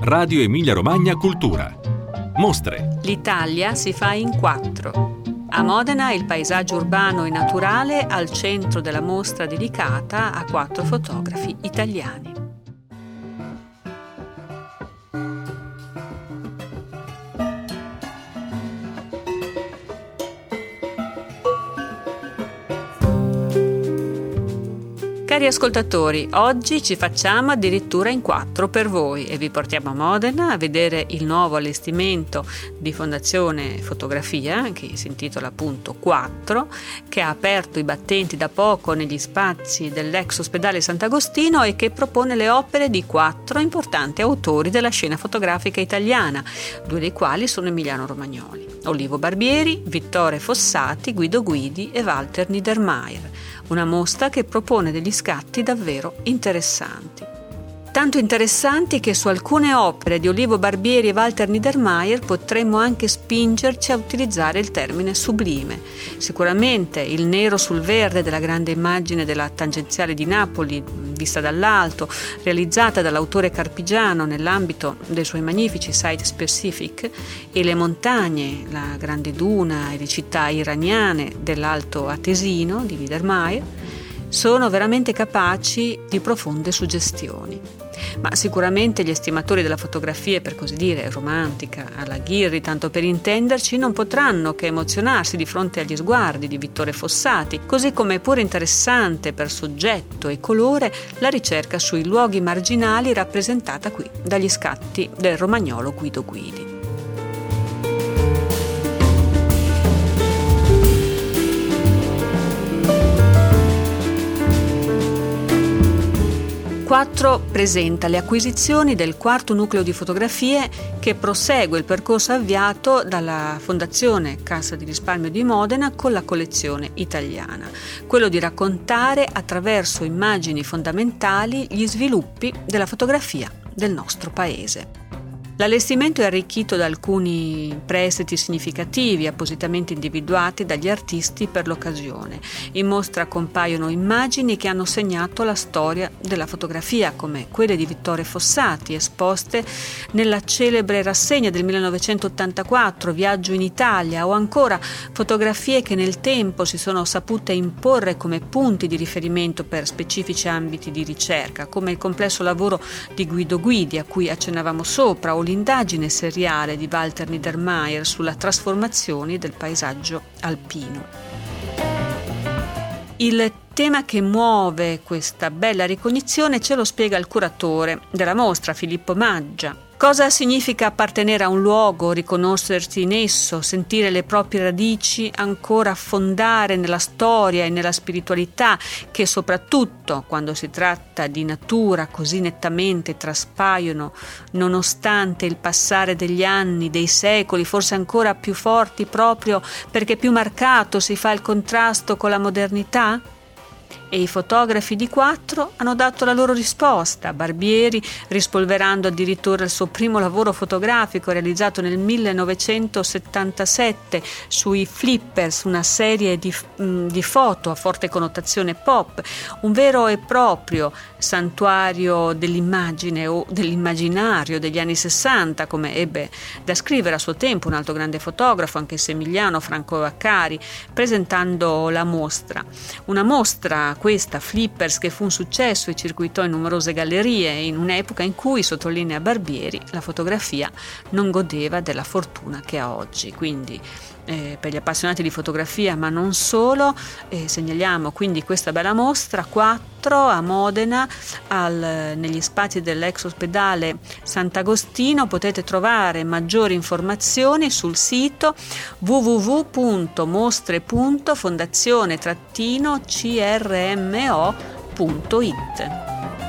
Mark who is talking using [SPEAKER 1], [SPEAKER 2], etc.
[SPEAKER 1] Radio Emilia Romagna Cultura. Mostre.
[SPEAKER 2] L'Italia si fa in 4. A Modena il paesaggio urbano e naturale al centro della mostra dedicata a 4 fotografi italiani. Cari ascoltatori, oggi ci facciamo addirittura in 4 per voi e vi portiamo a Modena a vedere il nuovo allestimento di Fondazione Fotografia, che si intitola appunto 4, che ha aperto i battenti da poco negli spazi dell'ex ospedale Sant'Agostino e che propone le opere di 4 importanti autori della scena fotografica italiana, 2 dei quali sono emiliano-romagnoli: Olivo Barbieri, Vittore Fossati, Guido Guidi e Walter Niedermayer. Una mostra che propone degli scatti davvero interessanti. Tanto interessanti che su alcune opere di Olivo Barbieri e Walter Niedermayer potremmo anche spingerci a utilizzare il termine sublime. Sicuramente il nero sul verde della grande immagine della tangenziale di Napoli, vista dall'alto, realizzata dall'autore carpigiano nell'ambito dei suoi magnifici site specific, e le montagne, la grande duna e le città iraniane dell'Alto Atesino di Niedermayer sono veramente capaci di profonde suggestioni. Ma sicuramente gli estimatori della fotografia, per così dire, romantica, alla Ghirri, tanto per intenderci, non potranno che emozionarsi di fronte agli sguardi di Vittore Fossati, così come è pure interessante per soggetto e colore la ricerca sui luoghi marginali rappresentata qui dagli scatti del romagnolo Guido Guidi. Quattro presenta le acquisizioni del 4º nucleo di fotografie che prosegue il percorso avviato dalla Fondazione Cassa di Risparmio di Modena con la collezione italiana, quello di raccontare attraverso immagini fondamentali gli sviluppi della fotografia del nostro paese. L'allestimento è arricchito da alcuni prestiti significativi appositamente individuati dagli artisti per l'occasione. In mostra compaiono immagini che hanno segnato la storia della fotografia, come quelle di Vittore Fossati, esposte nella celebre rassegna del 1984, Viaggio in Italia, o ancora fotografie che nel tempo si sono sapute imporre come punti di riferimento per specifici ambiti di ricerca, come il complesso lavoro di Guido Guidi, a cui accennavamo sopra, o l'indagine seriale di Walter Niedermayer sulla trasformazione del paesaggio alpino. Il tema che muove questa bella ricognizione ce lo spiega il curatore della mostra, Filippo Maggia. Cosa significa appartenere a un luogo, riconoscersi in esso, sentire le proprie radici ancora affondare nella storia e nella spiritualità che soprattutto quando si tratta di natura così nettamente traspaiono nonostante il passare degli anni, dei secoli, forse ancora più forti proprio perché più marcato si fa il contrasto con la modernità? E i fotografi di 4 hanno dato la loro risposta. Barbieri, rispolverando addirittura il suo primo lavoro fotografico realizzato nel 1977 sui flippers, una serie di foto a forte connotazione pop, un vero e proprio santuario dell'immagine o dell'immaginario degli anni 60, come ebbe da scrivere a suo tempo un altro grande fotografo, anche se emiliano, Franco Vaccari, presentando la mostra. Una mostra, questa Flippers, che fu un successo e circuitò in numerose gallerie in un'epoca in cui, sottolinea Barbieri, la fotografia non godeva della fortuna che ha oggi. Quindi per gli appassionati di fotografia, ma non solo, segnaliamo quindi questa bella mostra 4 a Modena negli spazi dell'ex ospedale Sant'Agostino. Potete trovare maggiori informazioni sul sito www.mostre.fondazione-crmo.it.